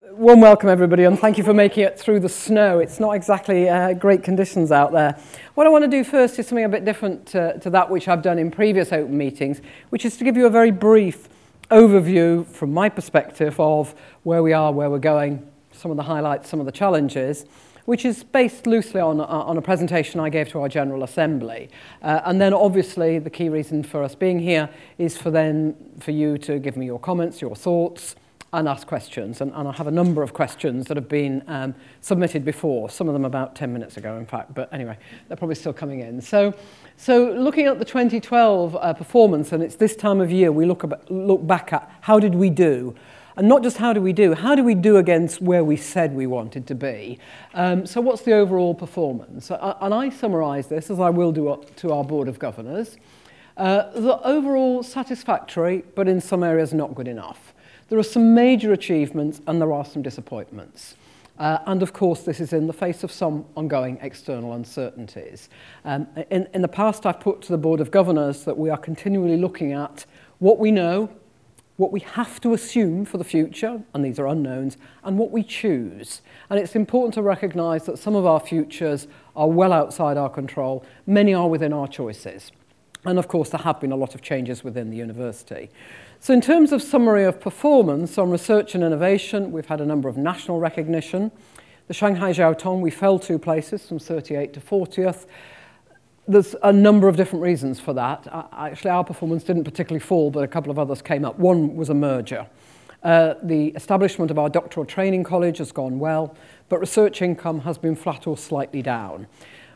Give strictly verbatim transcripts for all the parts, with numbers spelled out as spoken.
Warm welcome, everybody, and thank you for making it through the snow. It's not exactly uh, great conditions out there. What I want to do first is something a bit different to, to that which I've done in previous open meetings, which is to give you a very brief overview from my perspective of where we are, where we're going, some of the highlights, some of the challenges, which is based loosely on, uh, on a presentation I gave to our General Assembly. Uh, and then obviously the key reason for us being here is for then for you to give me your comments, your thoughts, and ask questions. And, and I have a number of questions that have been um, submitted before, some of them about ten minutes ago, in fact. But anyway, they're probably still coming in. So, so looking at the twenty twelve uh, performance, and it's this time of year we look, about, look back at how did we do? And not just how do we do, how do we do against where we said we wanted to be? Um, so what's the overall performance? Uh, and I summarise this, as I will do up to our Board of Governors. Uh, the overall satisfactory, but in some areas not good enough. There are some major achievements and there are some disappointments. Uh, and of course, this is in the face of some ongoing external uncertainties. Um, in, in the past, I've put to the Board of Governors that we are continually looking at what we know, what we have to assume for the future, and these are unknowns, and what we choose. And it's important to recognise that some of our futures are well outside our control, many are within our choices. And of course, there have been a lot of changes within the university. So in terms of summary of performance on research and innovation, we've had a number of national recognition. The Shanghai Jiao Tong, we fell two places from thirty-eighth to fortieth. There's a number of different reasons for that. Actually, our performance didn't particularly fall, but a couple of others came up. One was a merger. Uh, the establishment of our doctoral training college has gone well, but research income has been flat or slightly down.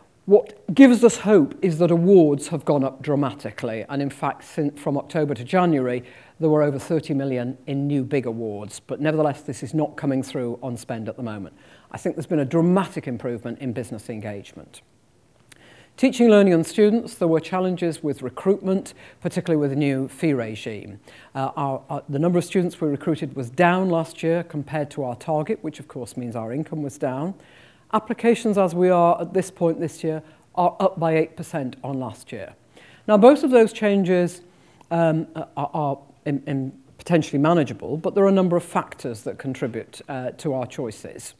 What gives us hope is that awards have gone up dramatically, and in fact, since, from October to January, there were over thirty million in new big awards, but nevertheless, this is not coming through on spend at the moment. I think there's been a dramatic improvement in business engagement. Teaching, learning and students, there were challenges with recruitment, particularly with the new fee regime. Uh, our, our, the number of students we recruited was down last year compared to our target, which of course means our income was down. Applications, as we are at this point this year, are up by eight percent on last year. Now, both of those changes um, are, are in, in potentially manageable, but there are a number of factors that contribute uh, to our choices.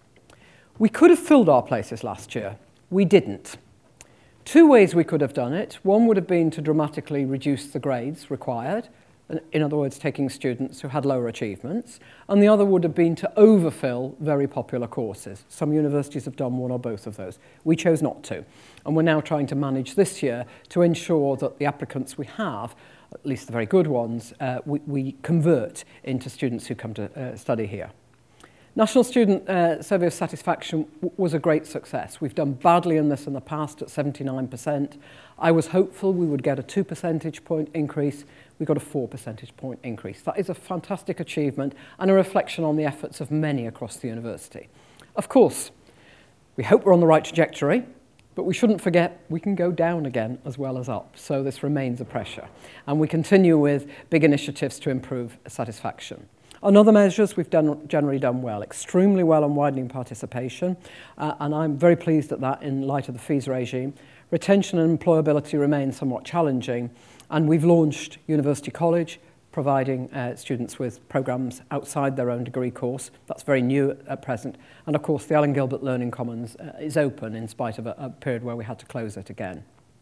We could have filled our places last year. We didn't. Two ways we could have done it. One would have been to dramatically reduce the grades required, in other words, taking students who had lower achievements, and the other would have been to overfill very popular courses. Some universities have done one or both of those. We chose not to, and we're now trying to manage this year to ensure that the applicants we have, at least the very good ones, uh, we, we convert into students who come to uh, study here. National Student uh, Survey of Satisfaction w- was a great success. We've done badly in this in the past at seventy-nine percent. I was hopeful we would get a two percentage point increase. We got a four percentage point increase. That is a fantastic achievement and a reflection on the efforts of many across the university. Of course, we hope we're on the right trajectory, but we shouldn't forget we can go down again as well as up. So this remains a pressure. And we continue with big initiatives to improve satisfaction. On other measures, we've done, generally done well, extremely well on widening participation, uh, and I'm very pleased at that in light of the fees regime. Retention and employability remain somewhat challenging, and we've launched University College, providing uh, students with programmes outside their own degree course. That's very new at, at present. And of course, the Alan Gilbert Learning Commons uh, is open in spite of a, a period where we had to close it again.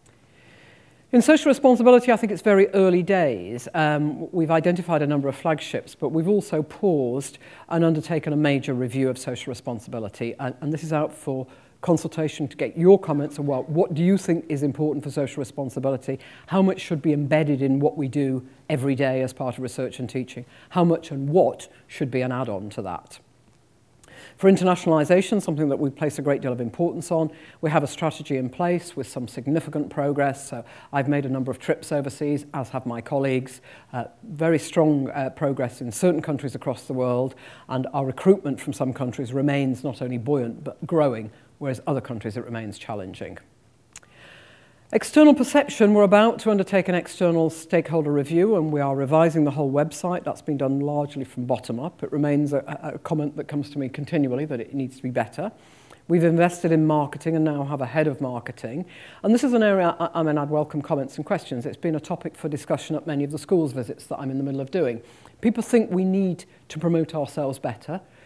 In social responsibility, I think it's very early days. Um, we've identified a number of flagships, but we've also paused and undertaken a major review of social responsibility. And, and this is out for consultation to get your comments on, well, what do you think is important for social responsibility? How much should be embedded in what we do every day as part of research and teaching? How much and what should be an add-on to that? For internationalisation, something that we place a great deal of importance on, we have a strategy in place with some significant progress. So I've made a number of trips overseas, as have my colleagues. Uh, very strong uh, progress in certain countries across the world, and our recruitment from some countries remains not only buoyant, but growing, whereas other countries it remains challenging. External perception, we're about to undertake an external stakeholder review, and we are revising the whole website. That's been done largely from bottom up. It remains a, a comment that comes to me continually that it needs to be better. We've invested in marketing and now have a head of marketing. And this is an area, I, I mean, I'd welcome comments and questions. It's been a topic for discussion at many of the schools visits that I'm in the middle of doing. People think we need to promote ourselves better.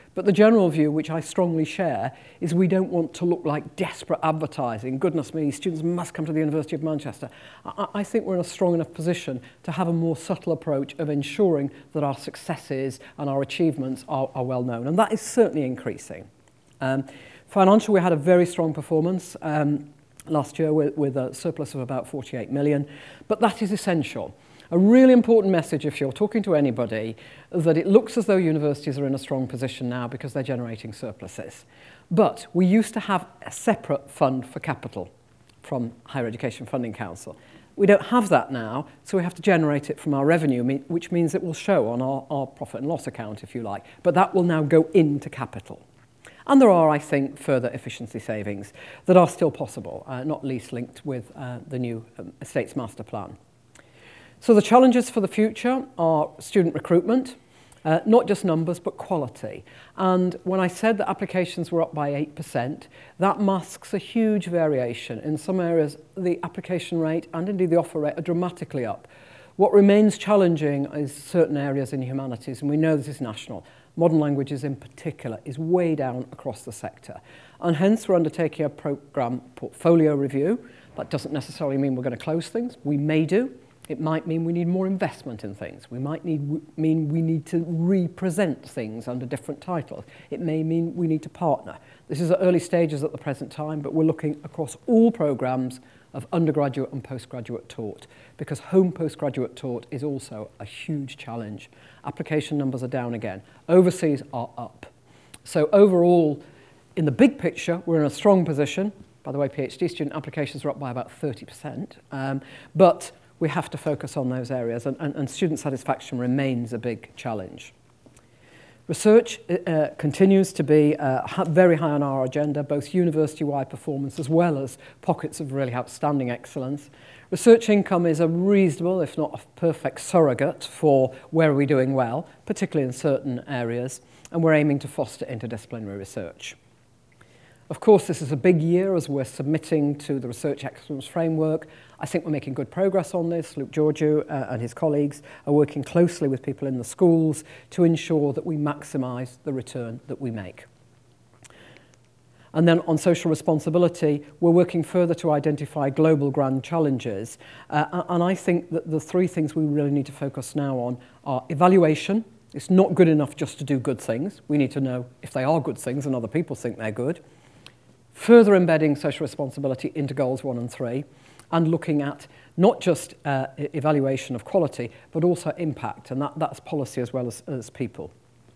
But the general view, which I strongly share, is we don't want to look like desperate advertising. Goodness me, students must come to the University of Manchester. I, I think we're in a strong enough position to have a more subtle approach of ensuring that our successes and our achievements are, are well known. And that is certainly increasing. Um, financial, we had a very strong performance um, last year with, with a surplus of about forty-eight million, but that is essential. A really important message if you're talking to anybody, that it looks as though universities are in a strong position now because they're generating surpluses. But we used to have a separate fund for capital from Higher Education Funding Council. We don't have that now, so we have to generate it from our revenue, which means it will show on our, our profit and loss account, if you like. But that will now go into capital. And there are, I think, further efficiency savings that are still possible, uh, not least linked with uh, the new um, Estates Master Plan. So the challenges for the future are student recruitment, uh, not just numbers, but quality. And when I said that applications were up by eight percent, that masks a huge variation. In some areas, the application rate and indeed the offer rate are dramatically up. What remains challenging is certain areas in humanities, and we know this is national. Modern languages in particular is way down across the sector. And hence we're undertaking a programme portfolio review. That doesn't necessarily mean we're going to close things. We may do. It might mean we need more investment in things. We might need, mean we need to represent things under different titles. It may mean we need to partner. This is at early stages at the present time, but we're looking across all programmes of undergraduate and postgraduate taught, because home postgraduate taught is also a huge challenge. Application numbers are down again. Overseas are up. So overall, in the big picture, we're in a strong position. By the way, PhD student applications are up by about thirty percent. Um, but we have to focus on those areas, and, and, and student satisfaction remains a big challenge. Research uh, continues to be uh, very high on our agenda, both university-wide performance as well as pockets of really outstanding excellence. Research income is a reasonable, if not a perfect surrogate for where are we doing well, particularly in certain areas, and we're aiming to foster interdisciplinary research. Of course, this is a big year as we're submitting to the Research Excellence Framework. I think we're making good progress on this. Luke Georgiou uh, and his colleagues are working closely with people in the schools to ensure that we maximise the return that we make. And then on social responsibility, we're working further to identify global grand challenges. Uh, and I think that the three things we really need to focus now on are evaluation. It's not good enough just to do good things. We need to know if they are good things and other people think they're good. Further embedding social responsibility into goals one and three, and looking at not just uh, evaluation of quality, but also impact, and that, that's policy as well as, as people.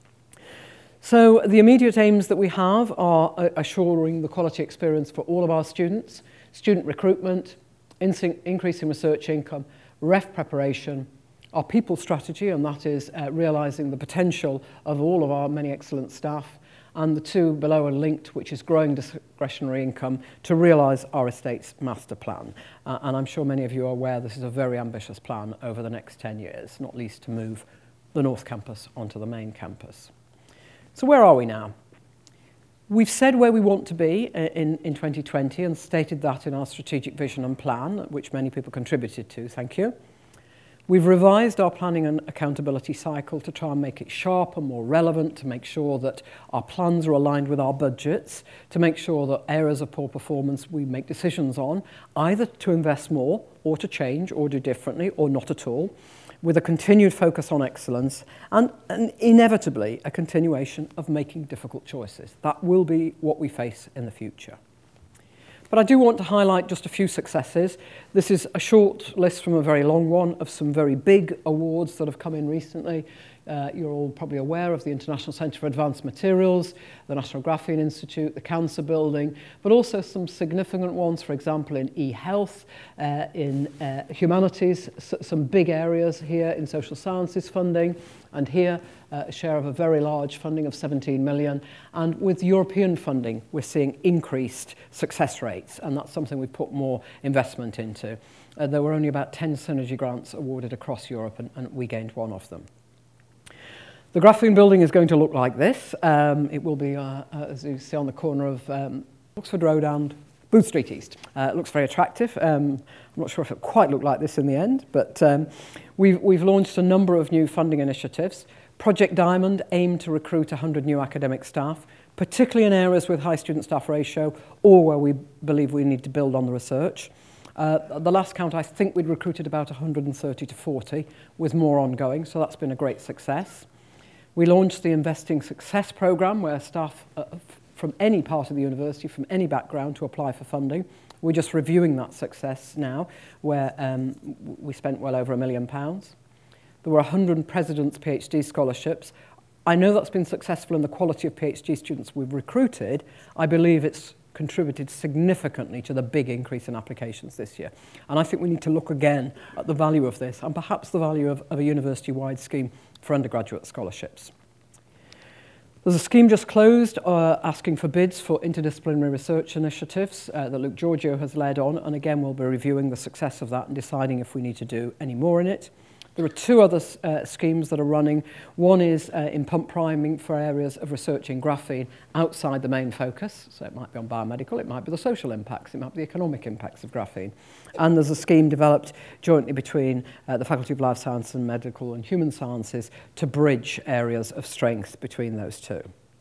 So the immediate aims that we have are uh, assuring the quality experience for all of our students, student recruitment, in- increasing research income, ref preparation, our people strategy, and that is uh, realising the potential of all of our many excellent staff, and the two below are linked, which is growing discretionary income to realise our estates master plan. Uh, and I'm sure many of you are aware this is a very ambitious plan over the next ten years, not least to move the North Campus onto the main campus. So where are we now? We've said where we want to be in, in twenty twenty and stated that in our strategic vision and plan, which many people contributed to, thank you. We've revised our planning and accountability cycle to try and make it sharper, more relevant, to make sure that our plans are aligned with our budgets, to make sure that areas of poor performance we make decisions on, either to invest more or to change or do differently or not at all, with a continued focus on excellence and, and inevitably a continuation of making difficult choices. That will be what we face in the future. But I do want to highlight just a few successes. This is a short list from a very long one of some very big awards that have come in recently. Uh, you're all probably aware of the International Centre for Advanced Materials, the National Graphene Institute, the Cancer Building, but also some significant ones, for example, in e-health, uh, in uh, humanities, s- some big areas here in social sciences funding, and here uh, a share of a very large funding of seventeen million. And with European funding, we're seeing increased success rates, and that's something we've put more investment into. Uh, there were only about ten synergy grants awarded across Europe, and, and we gained one of them. The Graphene Building is going to look like this. Um, it will be, uh, uh, as you see on the corner of um, Oxford Road and Booth Street East. Uh, it looks very attractive. Um, I'm not sure if it quite looked like this in the end, but um, we've, we've launched a number of new funding initiatives, Project Diamond aimed to recruit one hundred new academic staff, particularly in areas with high student-staff ratio or where we believe we need to build on the research. Uh, at the last count, I think we'd recruited about one hundred thirty to forty, with more ongoing, so that's been a great success. We launched the Investing Success Programme, where staff uh, from any part of the university, from any background, to apply for funding. We're just reviewing that success now, where um, we spent well over a million pounds. There were one hundred President's PhD scholarships. I know that's been successful in the quality of PhD students we've recruited. I believe it's contributed significantly to the big increase in applications this year. And I think we need to look again at the value of this, and perhaps the value of, of a university-wide scheme for undergraduate scholarships. There's a scheme just closed uh, asking for bids for interdisciplinary research initiatives uh, that Luke Giorgio has led on, and again we'll be reviewing the success of that and deciding if we need to do any more in it. There are two other uh, schemes that are running. One is uh, in pump priming for areas of research in graphene outside the main focus. So it might be on biomedical, it might be the social impacts, it might be the economic impacts of graphene. And there's a scheme developed jointly between uh, the Faculty of Life Science and Medical and Human Sciences to bridge areas of strength between those two.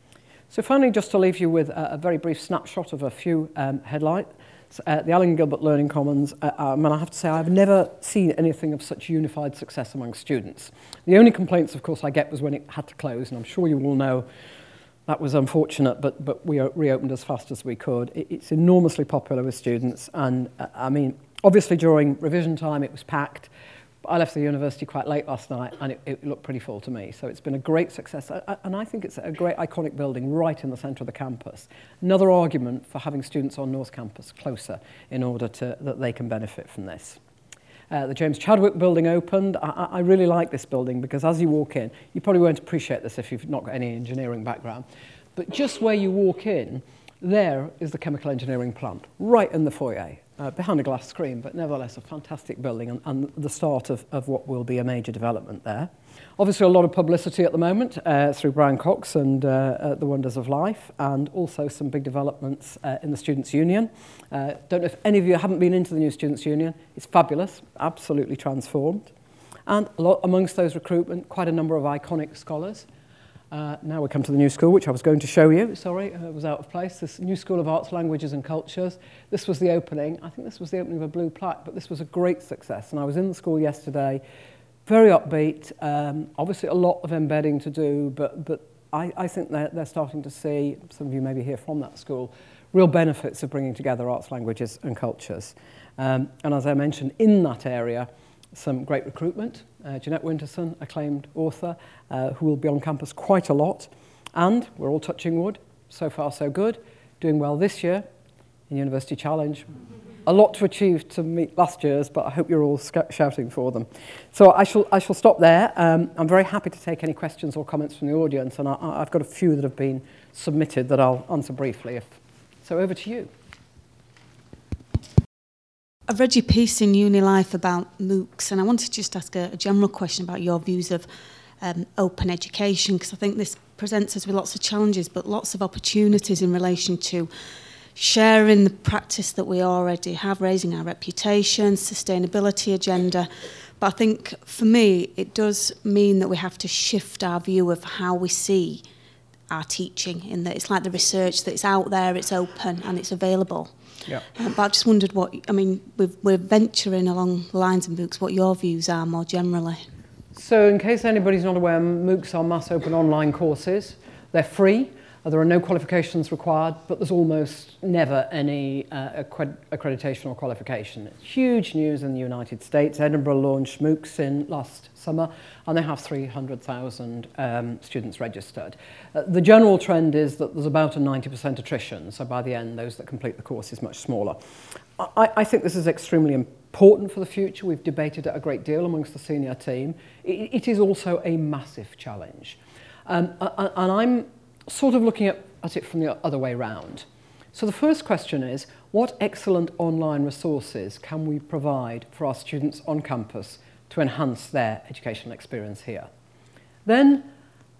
So finally, just to leave you with a, a very brief snapshot of a few um, headlines. Uh, the Allen Gilbert Learning Commons, uh, um, and I have to say I've never seen anything of such unified success among students. The only complaints, of course, I get was when it had to close, and I'm sure you all know that was unfortunate, but, but we reopened as fast as we could. It, it's enormously popular with students, and uh, I mean, obviously during revision time it was packed. I left the university quite late last night and it, it looked pretty full to me. So it's been a great success. I, and I think it's a great iconic building right in the centre of the campus. Another argument for having students on North Campus closer in order to, that they can benefit from this. Uh, the James Chadwick building opened. I, I really like this building because as you walk in, you probably won't appreciate this if you've not got any engineering background, but just where you walk in, there is the chemical engineering plant, right in the foyer. Uh, behind a glass screen, but nevertheless a fantastic building and, and the start of, of what will be a major development there. Obviously a lot of publicity at the moment uh, through Brian Cox and uh, uh, the Wonders of Life, and also some big developments uh, in the Students' Union. Uh, don't know if any of you haven't been into the new Students' Union. It's fabulous, absolutely transformed. And a lot amongst those recruitment, quite a number of iconic scholars. Uh, now we come to the new school, which I was going to show you. Sorry, uh, it was out of place. This new School of Arts, Languages and Cultures. This was the opening. I think this was the opening of a blue plaque, but this was a great success. And I was in the school yesterday, very upbeat. Um, obviously, a lot of embedding to do, but but I, I think they're, they're starting to see, some of you maybe hear from that school, real benefits of bringing together arts, languages and cultures. Um, and as I mentioned, in that area, some great recruitment. Uh, Jeanette Winterson, acclaimed author, uh, who will be on campus quite a lot. And we're all touching wood, so far so good, doing well this year in University Challenge. A lot to achieve to meet last year's, but I hope you're all sc- shouting for them. So I shall, I shall stop there. Um, I'm very happy to take any questions or comments from the audience, and I, I've got a few that have been submitted that I'll answer briefly. If, so over to you. I've read your piece in UniLife about MOOCs, and I wanted to just ask a, a general question about your views of um, open education, because I think this presents us with lots of challenges, but lots of opportunities in relation to sharing the practice that we already have, raising our reputation, sustainability agenda. But I think, for me, it does mean that we have to shift our view of how we see our teaching, in that it's like the research that it's out there, it's open, and it's available. Yeah. Uh, but I just wondered what, I mean, we've, we're venturing along the lines of MOOCs, what your views are more generally. So in case anybody's not aware, MOOCs are mass open online courses. They're free. Uh, there are no qualifications required, but there's almost never any uh, accred- accreditation or qualification. It's huge news in the United States. Edinburgh launched MOOCs in last summer, and they have three hundred thousand um, students registered. Uh, the general trend is that there's about a ninety percent attrition, so by the end, those that complete the course is much smaller. I, I think this is extremely important for the future. We've debated it a great deal amongst the senior team. It, it is also a massive challenge. Um, and I'm sort of looking at, at it from the other way round. So the first question is, what excellent online resources can we provide for our students on campus to enhance their educational experience here? Then,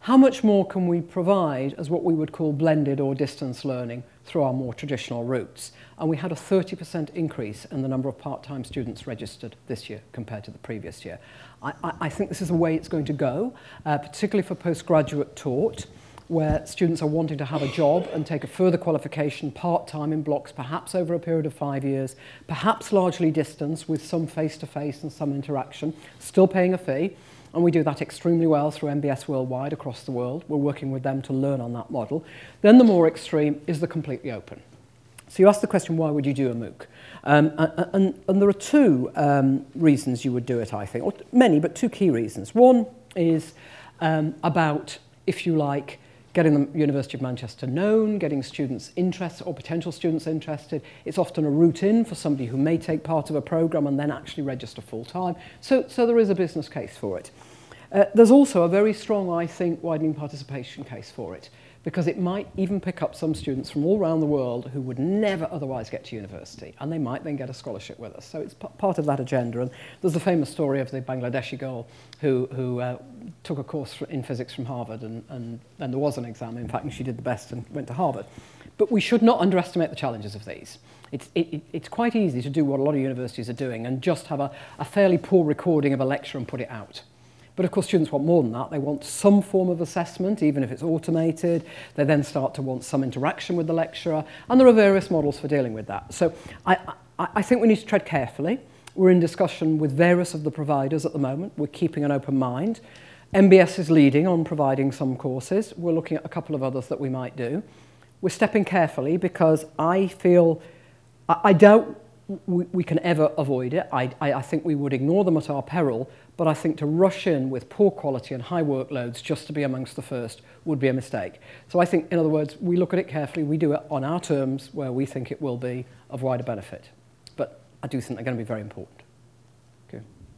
how much more can we provide as what we would call blended or distance learning through our more traditional routes? And we had a thirty percent increase in the number of part-time students registered this year compared to the previous year. I, I, I think this is the way it's going to go, uh, particularly for postgraduate taught, where students are wanting to have a job and take a further qualification part-time in blocks, perhaps over a period of five years, perhaps largely distance with some face-to-face and some interaction, still paying a fee. And we do that extremely well through M B S Worldwide across the world. We're working with them to learn on that model. Then the more extreme is the completely open. So you asked the question, why would you do a MOOC? Um, and, and, and there are two um, reasons you would do it, I think, or many, but two key reasons. One is um, about, if you like, getting the University of Manchester known, getting students interested or potential students interested. It's often a route in for somebody who may take part of a programme and then actually register full-time. So, so there is a business case for it. Uh, there's also a very strong, I think, widening participation case for it, because it might even pick up some students from all around the world who would never otherwise get to university, and they might then get a scholarship with us. So it's p part of that agenda. And there's the famous story of the Bangladeshi girl who, who uh, took a course in physics from Harvard, and, and then there was an exam, in fact, and she did the best and went to Harvard. But we should not underestimate the challenges of these. It's, it, it's quite easy to do what a lot of universities are doing and just have a, a fairly poor recording of a lecture and put it out. But of course, students want more than that. They want some form of assessment, even if it's automated. They then start to want some interaction with the lecturer. And there are various models for dealing with that. So I, I, I think we need to tread carefully. We're in discussion with various of the providers at the moment. We're keeping an open mind. M B S is leading on providing some courses. We're looking at a couple of others that we might do. We're stepping carefully because I feel, I, I doubt we, we can ever avoid it. I, I, I think we would ignore them at our peril. But I think to rush in with poor quality and high workloads just to be amongst the first would be a mistake. So I think, in other words, we look at it carefully. We do it on our terms where we think it will be of wider benefit. But I do think they're going to be very important. Okay.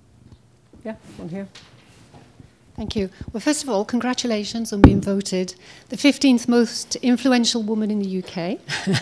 Yeah, one here. Thank you. Well, first of all, congratulations on being voted the fifteenth most influential woman in the U K.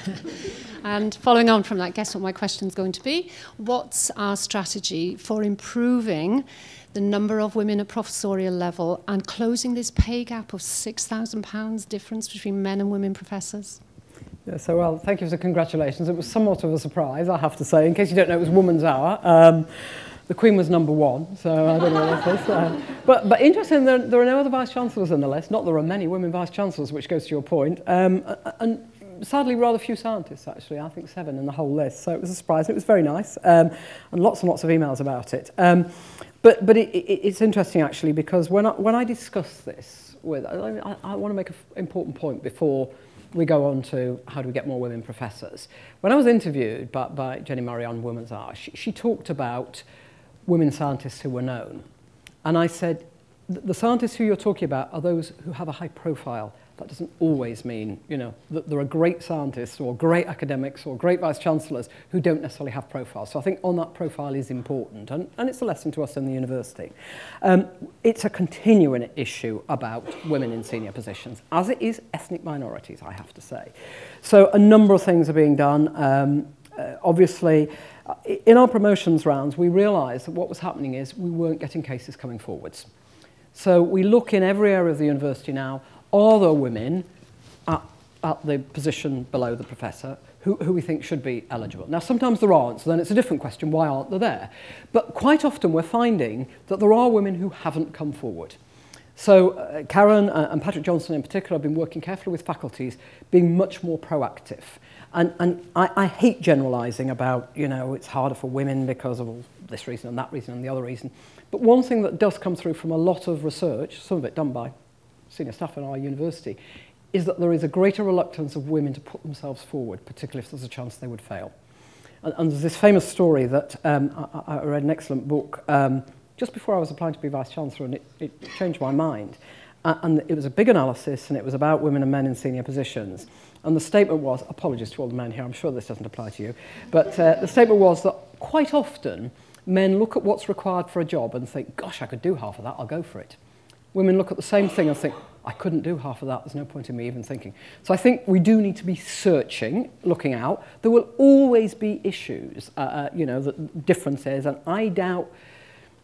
And following on from that, guess what my question is going to be? What's our strategy for improving the number of women at professorial level and closing this pay gap of six thousand pounds difference between men and women professors? Yeah, so, well, thank you for the congratulations. It was somewhat of a surprise, I have to say. In case you don't know, it was Woman's Hour. Um, the Queen was number one, so I don't know what that is. Uh, but, but interesting, there, there are no other Vice-Chancellors on the list. Not there are many women Vice-Chancellors, which goes to your point. Um, and sadly, rather few scientists, actually. I think seven in the whole list. So it was a surprise. It was very nice. Um, and lots and lots of emails about it. Um, but but it, it, it's interesting, actually, because when I, when I discuss this with... I, I want to make an important point before we go on to how do we get more women professors. When I was interviewed by, by Jenny Murray on Women's Hour, she, she talked about women scientists who were known. And I said, the scientists who you're talking about are those who have a high profile. That doesn't always mean, you know, that there are great scientists or great academics or great vice-chancellors who don't necessarily have profiles. So I think on that profile is important, and, and it's a lesson to us in the university. Um, it's a continuing issue about women in senior positions, as it is ethnic minorities, I have to say. So a number of things are being done. Um, uh, obviously, in our promotions rounds, we realised that what was happening is we weren't getting cases coming forwards. So we look in every area of the university now. Are there women at, at the position below the professor who, who we think should be eligible? Now, sometimes there aren't, so then it's a different question, why aren't they there? But quite often we're finding that there are women who haven't come forward. So uh, Karen uh, and Patrick Johnson in particular have been working carefully with faculties, being much more proactive. And, and I, I hate generalising about, you know, it's harder for women because of all this reason and that reason and the other reason. But one thing that does come through from a lot of research, some of it done by senior staff in our university, is that there is a greater reluctance of women to put themselves forward, particularly if there's a chance they would fail. And, and there's this famous story that um, I, I read an excellent book um, just before I was applying to be Vice-Chancellor, and it, it changed my mind. Uh, and it was a big analysis, and it was about women and men in senior positions. And the statement was, apologies to all the men here, I'm sure this doesn't apply to you, but uh, the statement was that quite often men look at what's required for a job and think, gosh, I could do half of that, I'll go for it. Women look at the same thing and think, I couldn't do half of that, there's no point in me even thinking. So I think we do need to be searching, looking out. There will always be issues, uh, uh, you know, that differences, and I doubt,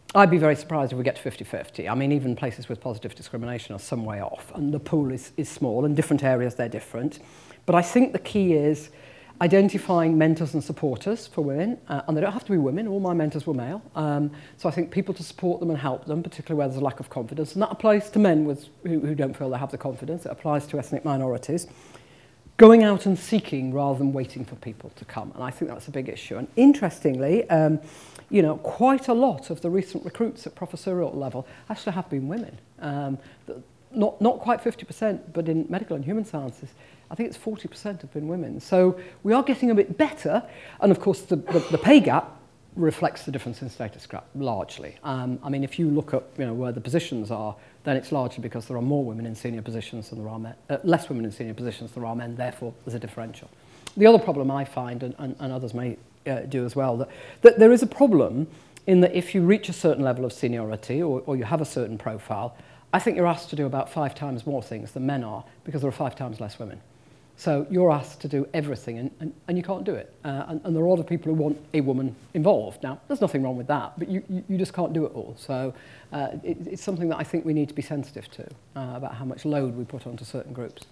I'd be very surprised if we get to fifty fifty. I mean, even places with positive discrimination are some way off, and the pool is, is small. In different areas, they're different. But I think the key is identifying mentors and supporters for women, uh, and they don't have to be women. All my mentors were male. Um, so I think people to support them and help them, particularly where there's a lack of confidence. And that applies to men with, who, who don't feel they have the confidence. It applies to ethnic minorities. Going out and seeking rather than waiting for people to come. And I think that's a big issue. And interestingly, um, you know, quite a lot of the recent recruits at professorial level actually have been women. Um, not, not quite fifty percent, but in medical and human sciences, I think it's forty percent have been women. So we are getting a bit better. And of course, the, the, the pay gap reflects the difference in status gap largely. Um, I mean, if you look at, you know, where the positions are, then it's largely because there are more women in senior positions than there are men, uh, less women in senior positions than there are men, therefore there's a differential. The other problem I find, and, and, and others may uh, do as well, that, that there is a problem in that if you reach a certain level of seniority or, or you have a certain profile, I think you're asked to do about five times more things than men are because there are five times less women. So you're asked to do everything, and, and, and you can't do it. Uh, and, and there are other people who want a woman involved. Now, there's nothing wrong with that, but you, you, you just can't do it all. So uh, it, it's something that I think we need to be sensitive to, uh, about how much load we put onto certain groups.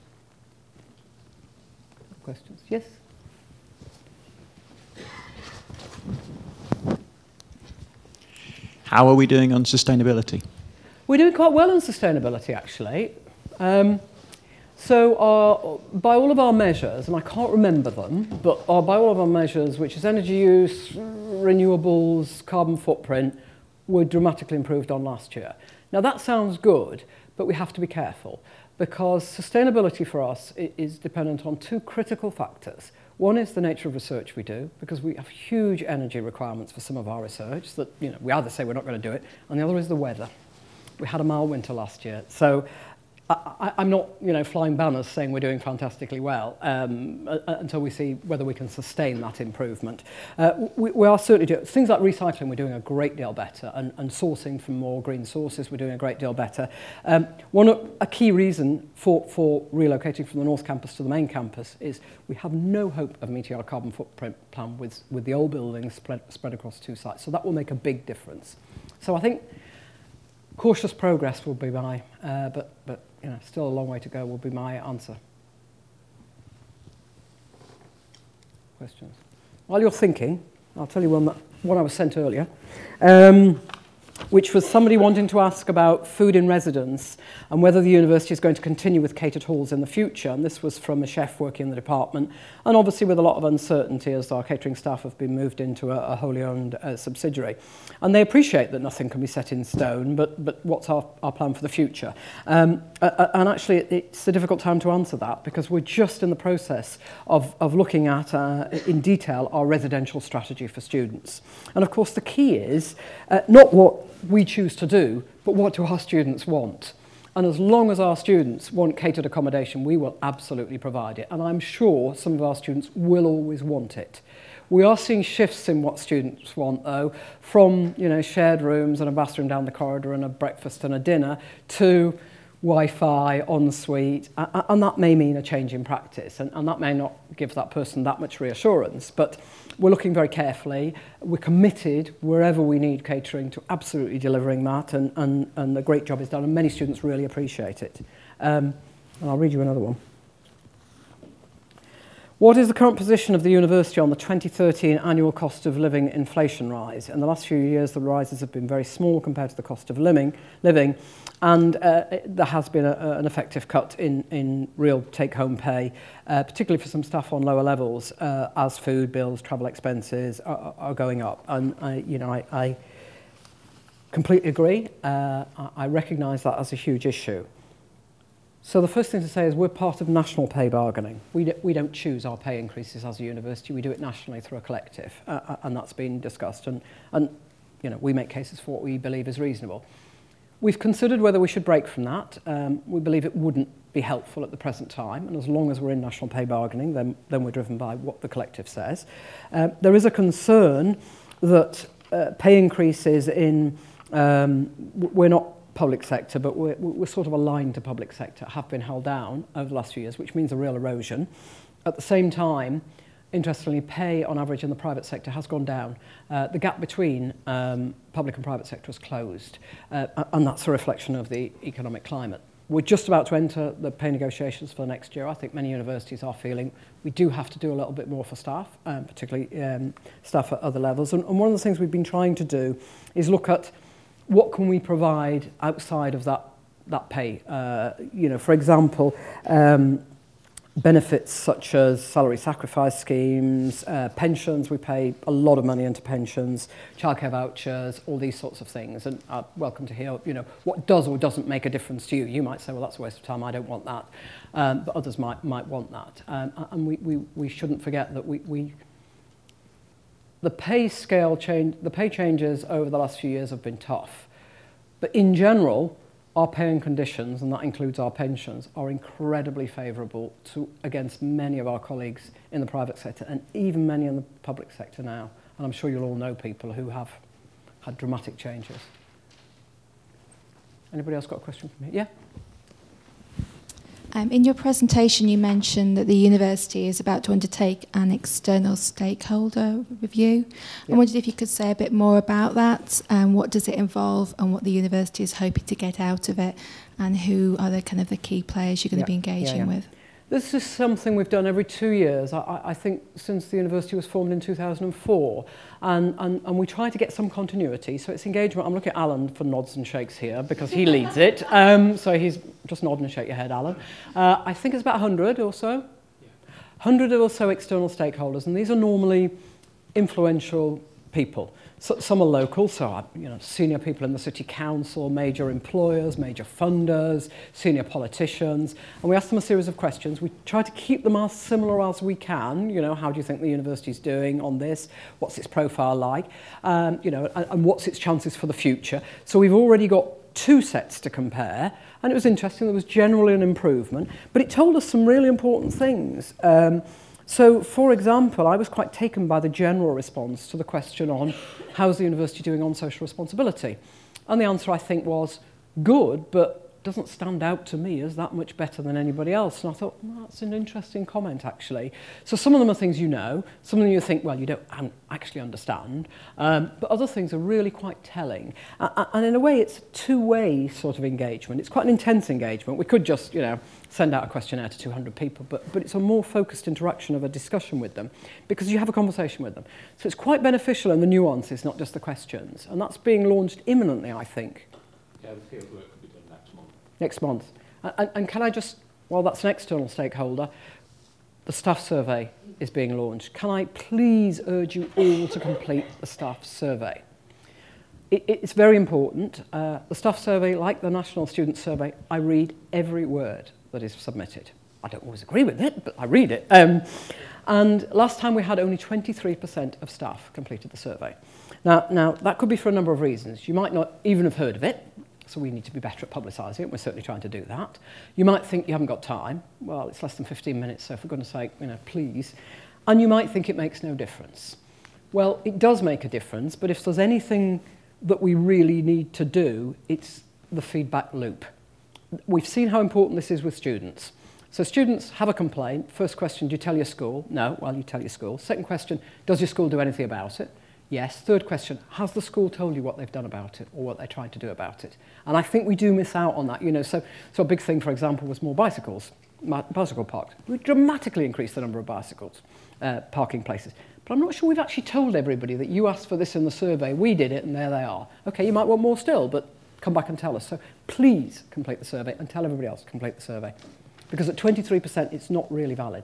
Questions? Yes? How are we doing on sustainability? We're doing quite well on sustainability, actually. Um, So our, by all of our measures, and I can't remember them, but our, by all of our measures, which is energy use, renewables, carbon footprint, were dramatically improved on last year. Now that sounds good, but we have to be careful because sustainability for us is dependent on two critical factors. One is the nature of research we do, because we have huge energy requirements for some of our research that, you know, we either say we're not going to do it, and the other is the weather. We had a mild winter last year, so I, I'm not, you know, flying banners saying we're doing fantastically well um, uh, until we see whether we can sustain that improvement. Uh, we, we are certainly doing things like recycling. We're doing a great deal better, and, and sourcing from more green sources. We're doing a great deal better. Um, one a key reason for for relocating from the North Campus to the main campus is we have no hope of meeting our carbon footprint plan with with the old buildings spread spread across two sites. So that will make a big difference. So I think cautious progress will be my, uh, but but. You know, still a long way to go will be my answer. Questions? While you're thinking, I'll tell you one that one I was sent earlier, um, which was somebody wanting to ask about food in residence and whether the university is going to continue with catered halls in the future. And this was from a chef working in the department, and obviously with a lot of uncertainty as our catering staff have been moved into a, a wholly owned uh, subsidiary. And they appreciate that nothing can be set in stone, but, but what's our, our plan for the future? Um, uh, and actually, it's a difficult time to answer that because we're just in the process of, of looking at, uh, in detail, our residential strategy for students. And of course, the key is uh, not what we choose to do, but what do our students want? And as long as our students want catered accommodation, we will absolutely provide it. And I'm sure some of our students will always want it. We are seeing shifts in what students want, though, from, you know, shared rooms and a bathroom down the corridor and a breakfast and a dinner to Wi-Fi, ensuite, and that may mean a change in practice, and, and that may not give that person that much reassurance, but we're looking very carefully. We're committed, wherever we need catering, to absolutely delivering that, and, and, and the great job is done, and many students really appreciate it. Um, and I'll read you another one. What is the current position of the university on the twenty thirteen annual cost of living inflation rise? In the last few years, the rises have been very small compared to the cost of living, living and uh, there has been a, an effective cut in, in real take-home pay, uh, particularly for some staff on lower levels, uh, as food bills, travel expenses are, are going up. And I, you know, I, I completely agree. Uh, I recognise that as a huge issue. So the first thing to say is we're part of national pay bargaining. We, d we don't choose our pay increases as a university. We do it nationally through a collective, uh, and that's been discussed. And, and you know, we make cases for what we believe is reasonable. We've considered whether we should break from that. Um, we believe it wouldn't be helpful at the present time, and as long as we're in national pay bargaining, then, then we're driven by what the collective says. Uh, there is a concern that uh, pay increases in, um, we're not public sector, but we're, we're sort of aligned to public sector, have been held down over the last few years, which means a real erosion. At the same time, interestingly, pay on average in the private sector has gone down. Uh, the gap between um, public and private sector has closed, uh, and that's a reflection of the economic climate. We're just about to enter the pay negotiations for next year. I think many universities are feeling we do have to do a little bit more for staff, um, particularly um, staff at other levels. And, and one of the things we've been trying to do is look at what can we provide outside of that, that pay. Uh, you know, for example, um, benefits such as salary sacrifice schemes, uh, pensions, we pay a lot of money into pensions, childcare vouchers, all these sorts of things. And I'm welcome to hear, you know, what does or doesn't make a difference to you. You might say, well, that's a waste of time, I don't want that. Um, but others might might want that. Um, and we, we, we shouldn't forget that we, we the pay scale change, the pay changes over the last few years have been tough. But in general, our pay and conditions, and that includes our pensions, are incredibly favourable to against many of our colleagues in the private sector and even many in the public sector now. And I'm sure you'll all know people who have had dramatic changes. Anybody else got a question for me? Yeah? Um, in your presentation, you mentioned that the university is about to undertake an external stakeholder review. Yep. I wondered if you could say a bit more about that, and what does it involve, and what the university is hoping to get out of it, and who are the kind of the key players you're going yep. to be engaging yeah, yeah. with. This is something we've done every two years, I, I think since the university was formed in two thousand four, and, and, and we try to get some continuity, so it's engagement. I'm looking at Alan for nods and shakes here, because he leads it, um, so he's just nod and shake your head, Alan. Uh, I think it's about one hundred or so, one hundred or so external stakeholders, and these are normally influential people. So, some are local, so you know, senior people in the city council, major employers, major funders, senior politicians, and we ask them a series of questions. We try to keep them as similar as we can. You know, how do you think the university is doing on this? What's its profile like? Um, you know, and, and what's its chances for the future? So we've already got two sets to compare, and it was interesting. There was generally an improvement, but it told us some really important things. Um, So, for example, I was quite taken by the general response to the question on how's the university doing on social responsibility? And the answer, I think, was good, but doesn't stand out to me as that much better than anybody else. And I thought, well, that's an interesting comment, actually. So some of them are things you know, some of them you think, well, you don't actually understand, um, but other things are really quite telling. Uh, and in a way, it's a two-way sort of engagement. It's quite an intense engagement. We could just, you know, send out a questionnaire to two hundred people, but, but it's a more focused interaction of a discussion with them, because you have a conversation with them. So it's quite beneficial in the nuances, not just the questions. And that's being launched imminently, I think. Yeah, the field work could be done next month. Next month. And, and can I just, well, that's an external stakeholder, the staff survey is being launched. Can I please urge you all to complete the staff survey? It, it's very important. Uh, the staff survey, like the National Student Survey, I read every word that is submitted. I don't always agree with it, but I read it. Um, and last time we had only twenty-three percent of staff completed the survey. Now, now, that could be for a number of reasons. You might not even have heard of it, so we need to be better at publicising it. We're certainly trying to do that. You might think you haven't got time. Well, it's less than fifteen minutes, so for goodness sake, you know, please. And you might think it makes no difference. Well, it does make a difference, but if there's anything that we really need to do, it's the feedback loop. We've seen how important this is with students. So students have a complaint. First question, do you tell your school? No, well, you tell your school. Second question, does your school do anything about it? Yes. Third question, has the school told you what they've done about it or what they're trying to do about it? And I think we do miss out on that. You know, so, so a big thing, for example, was more bicycles, bicycle parks. We dramatically increased the number of bicycles, uh, parking places. But I'm not sure we've actually told everybody that you asked for this in the survey, we did it, and there they are. Okay, you might want more still, but come back and tell us. So please complete the survey and tell everybody else to complete the survey. Because at twenty-three percent, it's not really valid.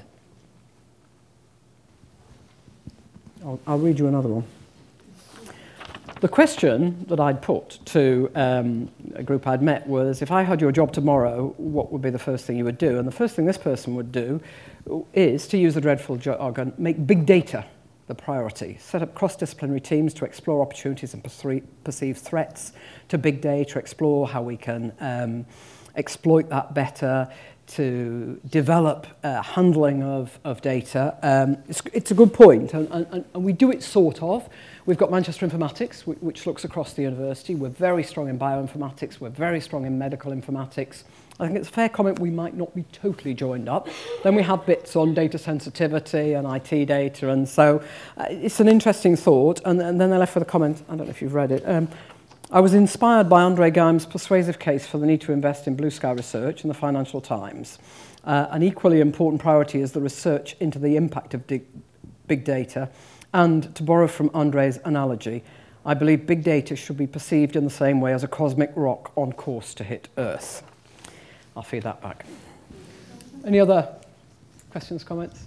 I'll, I'll read you another one. The question that I'd put to um, a group I'd met was, if I had your job tomorrow, what would be the first thing you would do? And the first thing this person would do is, to use the dreadful jargon, make big data the priority. Set up cross-disciplinary teams to explore opportunities and perceive threats to big data, explore how we can um, exploit that better, to develop uh, handling of, of data. Um, it's, it's a good point, and, and, and we do it sort of. We've got Manchester Informatics, which looks across the university. We're very strong in bioinformatics. We're very strong in medical informatics. I think it's a fair comment we might not be totally joined up. Then we have bits on data sensitivity and I T data, and so uh, it's an interesting thought. And, and then they're left with a comment, I don't know if you've read it. Um, I was inspired by Andre Geim's persuasive case for the need to invest in blue sky research in the Financial Times. Uh, an equally important priority is the research into the impact of dig- big data. And to borrow from Andre's analogy, I believe big data should be perceived in the same way as a cosmic rock on course to hit Earth. I'll feed that back. Any other questions, comments?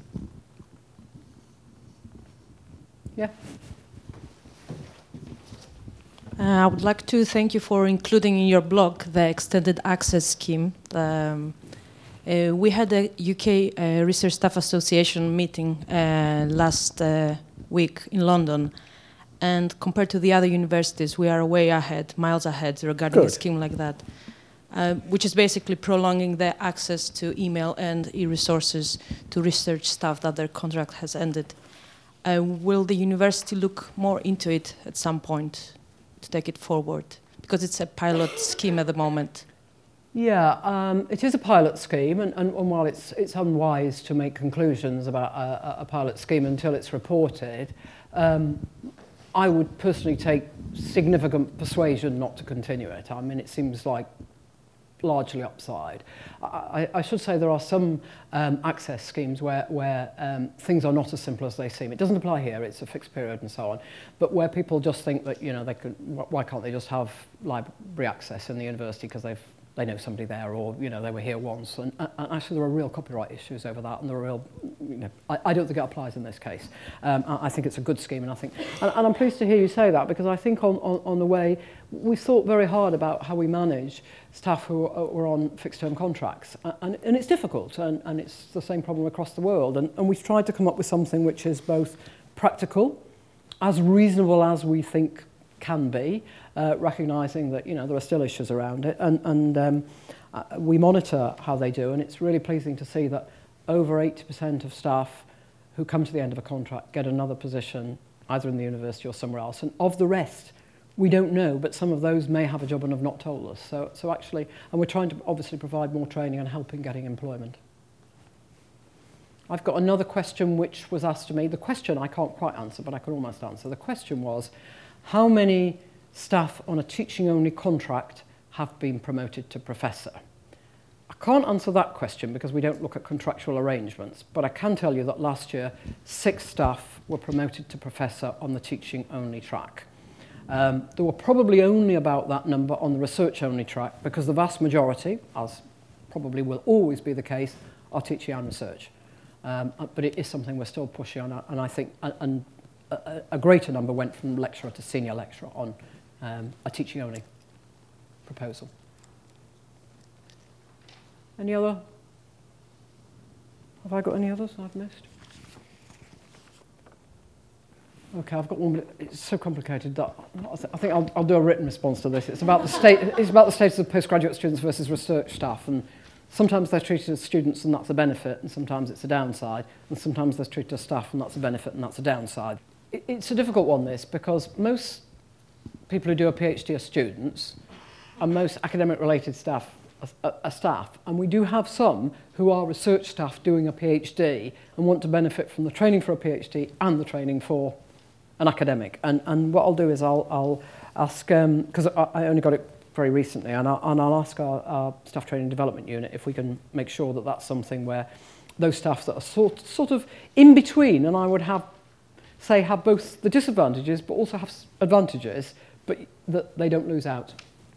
Yeah? Uh, I would like to thank you for including in your blog the extended access scheme. Um, uh, we had a U K uh, Research Staff Association meeting uh, last uh, week in London, and compared to the other universities, we are way ahead, miles ahead regarding Good. a scheme like that, uh, which is basically prolonging the access to email and e-resources to research staff that their contract has ended. Uh, will the university look more into it at some point to take it forward? Because it's a pilot scheme at the moment. Yeah, um, it is a pilot scheme, and, and, and while it's, it's unwise to make conclusions about a, a pilot scheme until it's reported, um, I would personally take significant persuasion not to continue it. I mean, it seems like largely upside. I, I should say there are some um, access schemes where, where um, things are not as simple as they seem. It doesn't apply here, it's a fixed period and so on, but where people just think that, you know, they could, why can't they just have library access in the university because they've they know somebody there, or, you know, they were here once. And, and actually there are real copyright issues over that, and there are real, you know, I, I don't think it applies in this case. Um, I, I think it's a good scheme, and I think, and, and I'm pleased to hear you say that, because I think on, on, on the way, we thought very hard about how we manage staff who are, were on fixed-term contracts, and, and it's difficult, and, and it's the same problem across the world, and, and we've tried to come up with something which is both practical, as reasonable as we think can be, uh, recognising that, you know, there are still issues around it, and, and um, uh, we monitor how they do, and it's really pleasing to see that over eighty percent of staff who come to the end of a contract get another position either in the university or somewhere else, and of the rest we don't know, but some of those may have a job and have not told us. So, so actually, and we're trying to obviously provide more training and help in getting employment. I've got another question which was asked to me. The question I can't quite answer, but I can almost answer. The question was, how many staff on a teaching-only contract have been promoted to professor? I can't answer that question because we don't look at contractual arrangements, but I can tell you that last year, six staff were promoted to professor on the teaching-only track. Um, there were probably only about that number on the research-only track, because the vast majority, as probably will always be the case, are teaching and research. Um, but it is something we're still pushing on, and I think and a, a greater number went from lecturer to senior lecturer on um, a teaching-only proposal. Any other? Have I got any others I've missed? Okay, I've got one, but it's so complicated that I think I'll, I'll do a written response to this. It's about the state. It's about the status of postgraduate students versus research staff, and sometimes they're treated as students and that's a benefit, and sometimes it's a downside, and sometimes they're treated as staff and that's a benefit and that's a downside. It, it's a difficult one, this, because most people who do a PhD are students, and most academic-related staff are, are staff, and we do have some who are research staff doing a PhD and want to benefit from the training for a PhD and the training for an academic. And, and what I'll do is I'll, I'll ask, because um, I, I only got it very recently, and I'll, and I'll ask our, our staff training development unit if we can make sure that that's something where those staff that are sort, sort of in between, and I would have, say, have both the disadvantages but also have advantages, but that they don't lose out.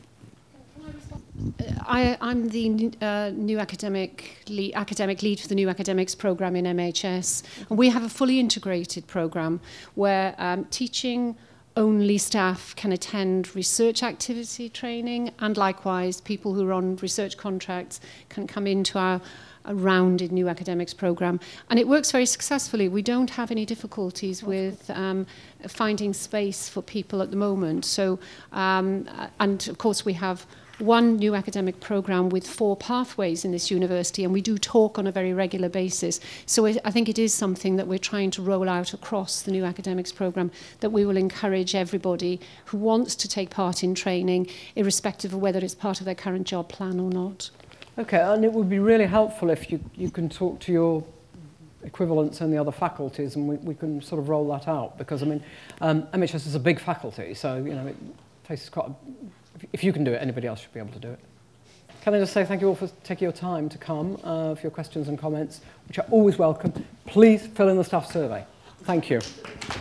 I, I'm the uh, new academic lead, academic lead for the new academics program in M H S, and we have a fully integrated program where um, teaching only staff can attend research activity training, and likewise people who are on research contracts can come into our a rounded new academics program, and it works very successfully. We don't have any difficulties with um, finding space for people at the moment. So, um, and of course we have one new academic program with four pathways in this university, and we do talk on a very regular basis. So it, I think it is something that we're trying to roll out across the new academics program, that we will encourage everybody who wants to take part in training, irrespective of whether it's part of their current job plan or not. Okay, and it would be really helpful if you, you can talk to your equivalents in the other faculties, and we, we can sort of roll that out, because I mean, um, M H S is a big faculty, so you know, it faces quite a, if you can do it, anybody else should be able to do it. Can I just say thank you all for taking your time to come, uh, for your questions and comments, which are always welcome. Please fill in the staff survey. Thank you.